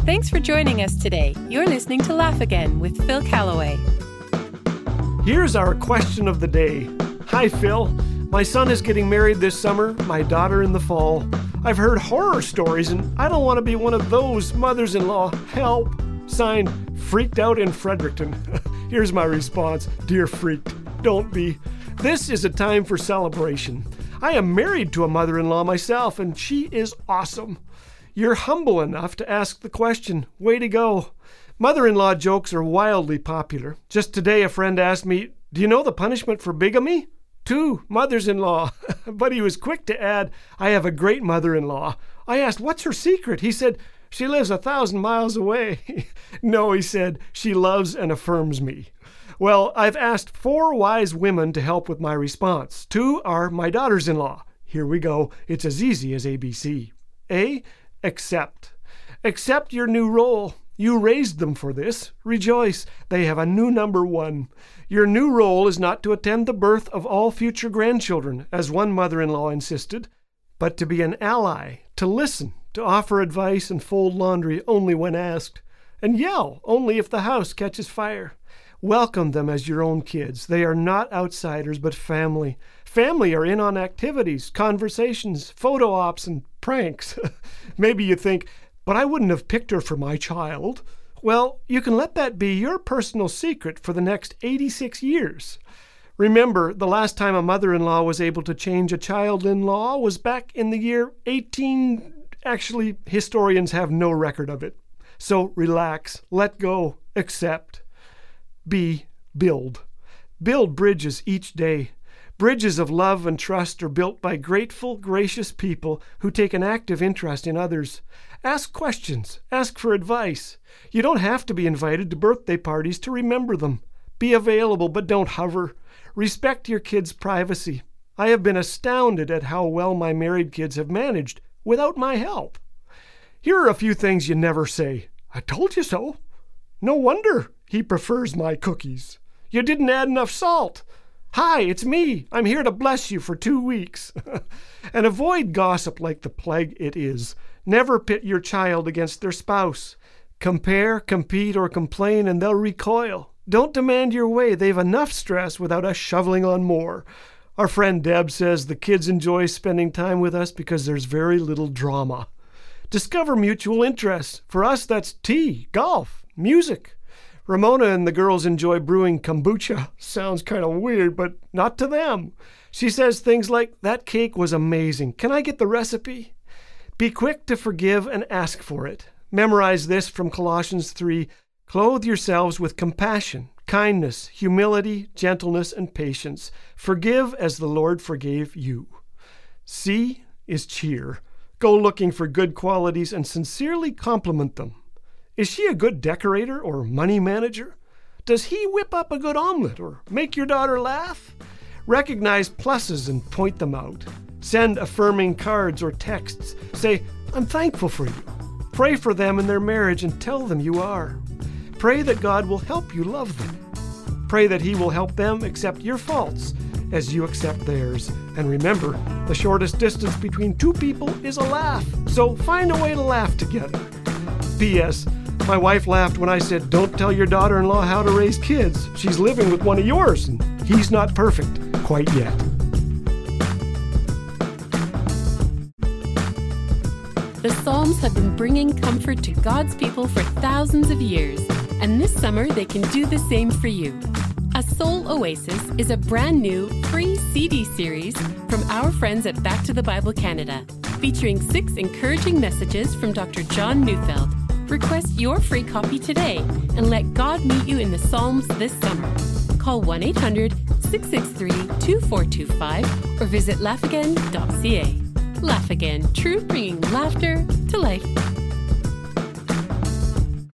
Thanks for joining us today. You're listening to Laugh Again with Phil Callaway. Here's our question of the day. Hi, Phil. My son is getting married this summer, my daughter in the fall. I've heard horror stories, and I don't want to be one of those mothers-in-law. Help. Signed, Freaked Out in Fredericton. Here's my response. Dear Freaked, don't be. This is a time for celebration. I am married to a mother-in-law myself, and she is awesome. You're humble enough to ask the question. Way to go. Mother-in-law jokes are wildly popular. Just today, a friend asked me, do you know the punishment for bigamy? 2 mothers-in-law. But he was quick to add, I have a great mother-in-law. I asked, what's her secret? He said, she lives 1,000 miles away. No, he said, she loves and affirms me. Well, I've asked 4 wise women to help with my response. 2 are my daughters-in-law. Here we go. It's as easy as ABC. A, accept. Accept your new role. You raised them for this. Rejoice. They have a new number 1. Your new role is not to attend the birth of all future grandchildren, as one mother-in-law insisted, but to be an ally, to listen, to offer advice and fold laundry only when asked, and yell only if the house catches fire. Welcome them as your own kids. They are not outsiders, but family. Family are in on activities, conversations, photo ops, and pranks. Maybe you think, but I wouldn't have picked her for my child. Well, you can let that be your personal secret for the next 86 years. Remember, the last time a mother-in-law was able to change a child-in-law was back in the year 18... Actually, historians have no record of it. So relax, let go, accept. B, build. Build bridges each day. Bridges of love and trust are built by grateful, gracious people who take an active interest in others. Ask questions. Ask for advice. You don't have to be invited to birthday parties to remember them. Be available, but don't hover. Respect your kids' privacy. I have been astounded at how well my married kids have managed without my help. Here are a few things you never say. I told you so. No wonder he prefers my cookies. You didn't add enough salt. Hi, it's me. I'm here to bless you for 2 weeks. And avoid gossip like the plague it is. Never pit your child against their spouse. Compare, compete, or complain, and they'll recoil. Don't demand your way. They've enough stress without us shoveling on more. Our friend Deb says the kids enjoy spending time with us because there's very little drama. Discover mutual interests. For us, that's tea, golf, music. Ramona and the girls enjoy brewing kombucha. Sounds kind of weird, but not to them. She says things like, that cake was amazing. Can I get the recipe? Be quick to forgive and ask for it. Memorize this from Colossians 3. Clothe yourselves with compassion, kindness, humility, gentleness, and patience. Forgive as the Lord forgave you. C is cheer. Go looking for good qualities and sincerely compliment them. Is she a good decorator or money manager? Does he whip up a good omelet or make your daughter laugh? Recognize pluses and point them out. Send affirming cards or texts. Say, I'm thankful for you. Pray for them in their marriage and tell them you are. Pray that God will help you love them. Pray that He will help them accept your faults as you accept theirs. And remember, the shortest distance between 2 people is a laugh. So find a way to laugh together. P.S. My wife laughed when I said, don't tell your daughter-in-law how to raise kids. She's living with one of yours, and he's not perfect quite yet. The Psalms have been bringing comfort to God's people for thousands of years, and this summer they can do the same for you. A Soul Oasis is a brand new free CD series from our friends at Back to the Bible Canada, featuring 6 encouraging messages from Dr. John Neufeld. Request your free copy today and let God meet you in the Psalms this summer. Call 1-800-663-2425 or visit laughagain.ca. Laugh Again, truth bringing laughter to life.